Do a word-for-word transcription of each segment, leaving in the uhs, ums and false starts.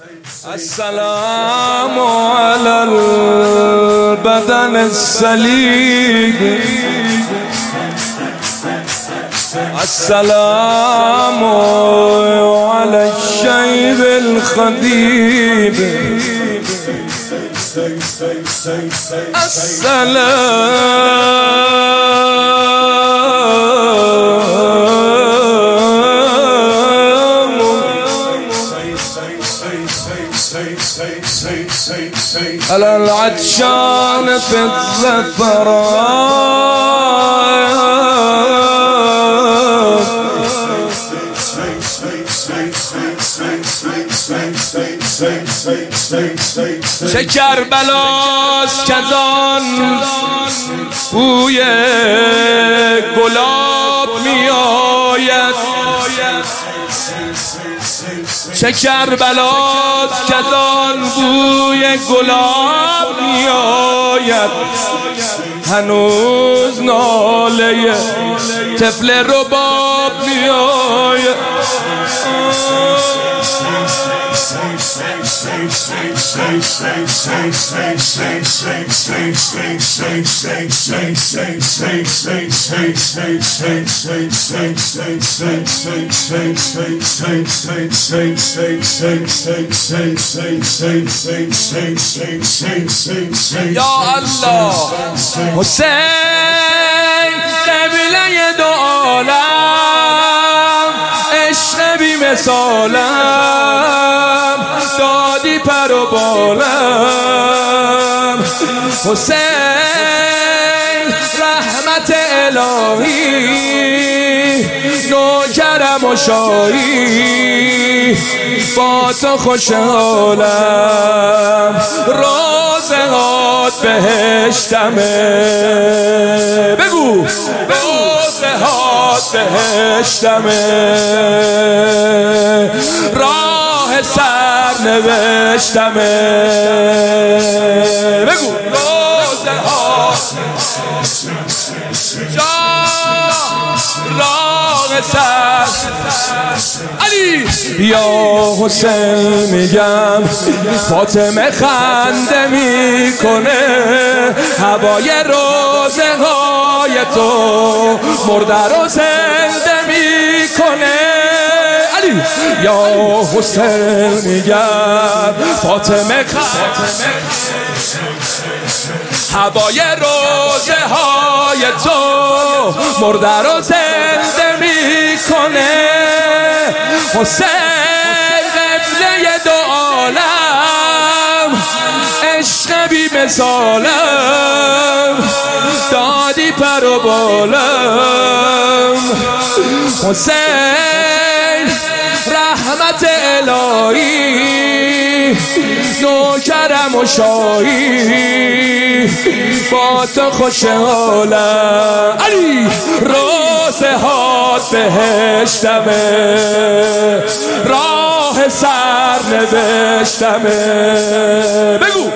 السلام على البدن السليم، السلام على الشيب الخديب، السلام على العطشان في الزفران، چه کربلاست کزان بوی گلاب می آید، چه کربلاست کزان بوی گلاب می آید، هنوز ناله طفل رباب می آید. یا الله حسین قبله دو عالم، عشق بی مثالم دادی پر و بالم، حسین رحمت الهی نوکرم و شاهی با تو خوشحالم، روزهات بهشتمه، بگو روزهات بهشتمه، راه سر نوشتمه، بگو روزهات جا راه سر علی. یا حسین میگم فاطمه خنده میکنه، هوای روزه های تو مرده رو زنده میکنه. علی یا حسین میگم فاطمه خنده، هوای روزه های تو مرده رو زنده میکنه. حسین قبله دو عالم، عشق بی مثالم دادی پر و بالم، حسین رحمت الهی نوکرم و شاهی با تو خوشحالم. علی روزهات بهشتمه، راه سر نوشتمه، بگو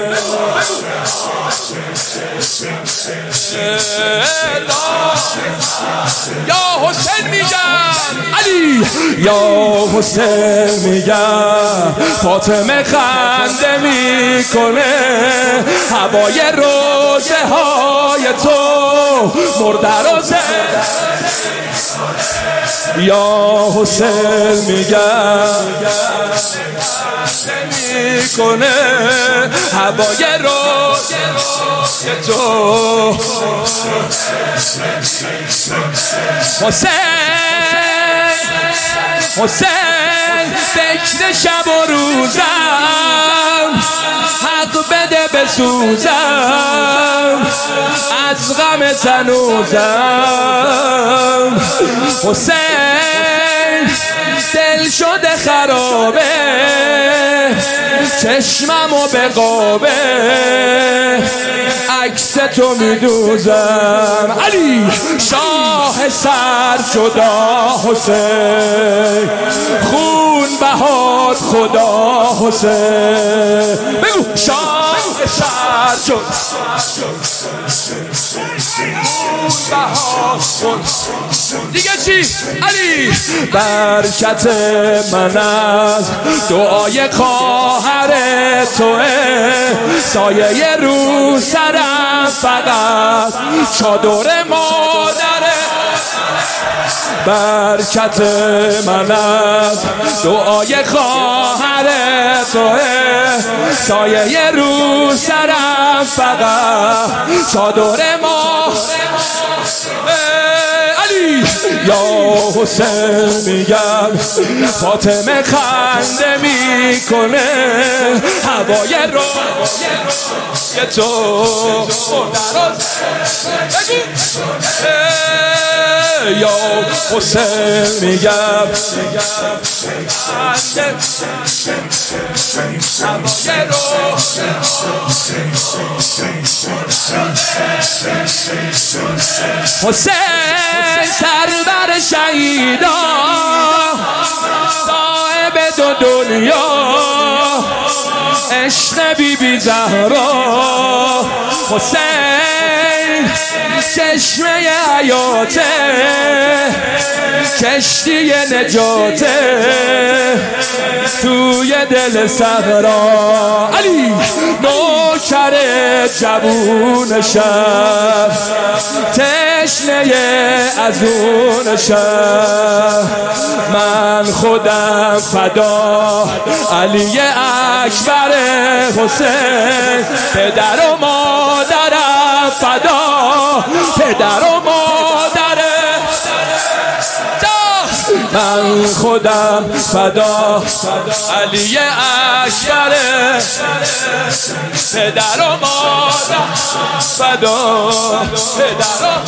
یا حسین میگم علی، یا حسین میگم فاطمه خنده میکنه، هوای روزه های تو مرده رو زنده میکنه. یا حسین میگم میکنه، هوای روزه تو حسین حسین فکر شب و روزم، حق بده بسوزم از غم تنوزم، حسین دل شده خرابه چشممو به قابه عکس تو میدوزم. علی شاه سر جدا حسین، خون بهاد خدا حسین، بگو شاه سر جدا دیگه چی؟ علی برکت من از دعای خواهر توه، سایه رو سرم فقط چادر مادره. برکت من از دعای خواهر توه، سایه رو سرم فقط چادر ما. علی یا حسین میگم فاطمه خنده میکنه، هوای رو یه تو یا حسین میگم هوای رو حسین سرور شهیدا، صاحب دو دنیا، عشق بی بی زهرا. حسین چشمه حیاته، کشتی نجاته توی دل صحرا. علی نوکر جوون شهر، تشنه از اون شهر، من خودم فدا علی اکبر حسین، پدر و مادرم فدا، پدر و مادرم، من خودم فدا علی اکبر، پدر و مادر فدا، پدر و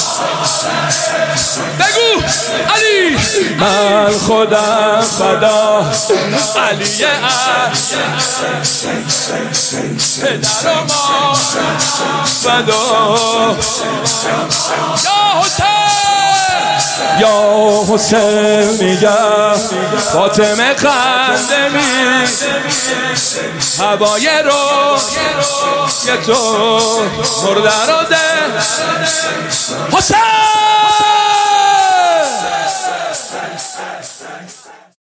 بگو علی، من خودم فدا علی اکبر، پدر و مادر فدا. یا حسین یا حسین میگم فاطمه خنده می، هوای رو یه تو مرده رو ده. حسین